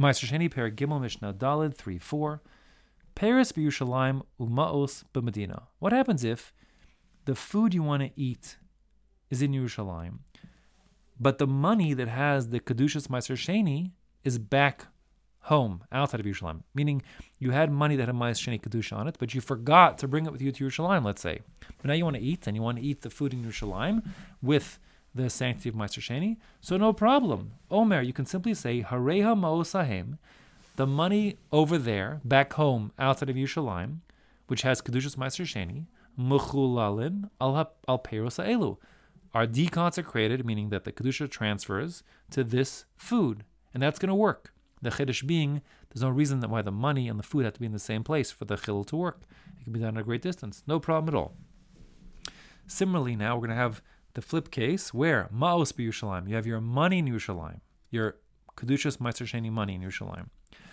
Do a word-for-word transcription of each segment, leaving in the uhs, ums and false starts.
Meister Sheni Per Gimel Mishnah Daled three four. Paris b'Yushalayim u'ma'os b'Medina. What happens if the food you want to eat is in Yerushalayim, but the money that has the Kedushas Meister Sheni is back home, outside of Yerushalayim? Meaning you had money that had Meister Sheni Kedusha on it, but you forgot to bring it with you to Yerushalayim, let's say. But now you want to eat, and you want to eat the food in Yerushalayim with the sanctity of Meister Sheni, so no problem. Omer, you can simply say, Hareha Ma'osahem, the money over there, back home, outside of Yerushalayim, which has Kedushas Meister Sheni, Mechulalin al Peiros Elu, are deconsecrated, meaning that the Kedusha transfers to this food, and that's going to work. The Chiddush being, there's no reason that why the money and the food have to be in the same place for the Chilul to work. It can be done at a great distance. No problem at all. Similarly, now we're going to have the flip case where Ma'os b'Yushalayim, you have your money in Yerushalayim, your Kedushas Meister Sheni money in Yerushalayim.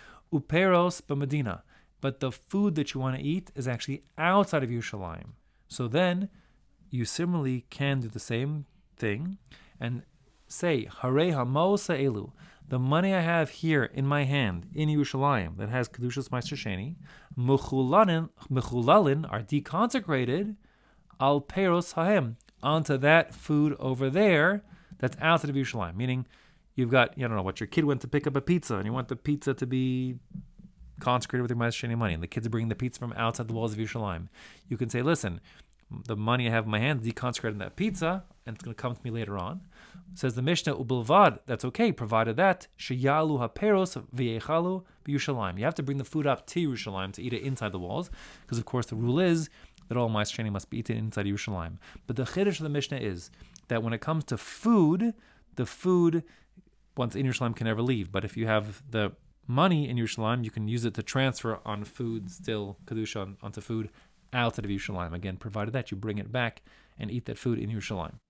Uperos b'Medina, but the food that you want to eat is actually outside of Yerushalayim. So then, you similarly can do the same thing and say, Harei ha'ma'os ha'elu, the money I have here in my hand, in Yerushalayim, that has Kedushas Meister Sheni, mechulalin, mechulalin are deconsecrated, al Peiros hahem, onto that food over there that's outside of Yerushalayim. Meaning, you've got, I don't know, what your kid went to pick up a pizza, and you want the pizza to be consecrated with your Meister Sheni money, and the kids are bringing the pizza from outside the walls of Yerushalayim. You can say, listen, the money I have in my hand is deconsecrated in that pizza, and it's going to come to me later on. Says the Mishnah, ubilvad, that's okay, provided that sheyalu haperos v'yechalu b'Yerushalayim. You have to bring the food up to Yerushalayim to eat it inside the walls, because of course the rule is that all Meister Sheni must be eaten inside Yerushalayim. But the chiddush of the Mishnah is that when it comes to food, the food, once in Yerushalayim, can never leave. But if you have the money in Yerushalayim, you can use it to transfer on food, still Kedusha on, onto food outside of Yerushalayim. Again, provided that you bring it back and eat that food in Yerushalayim.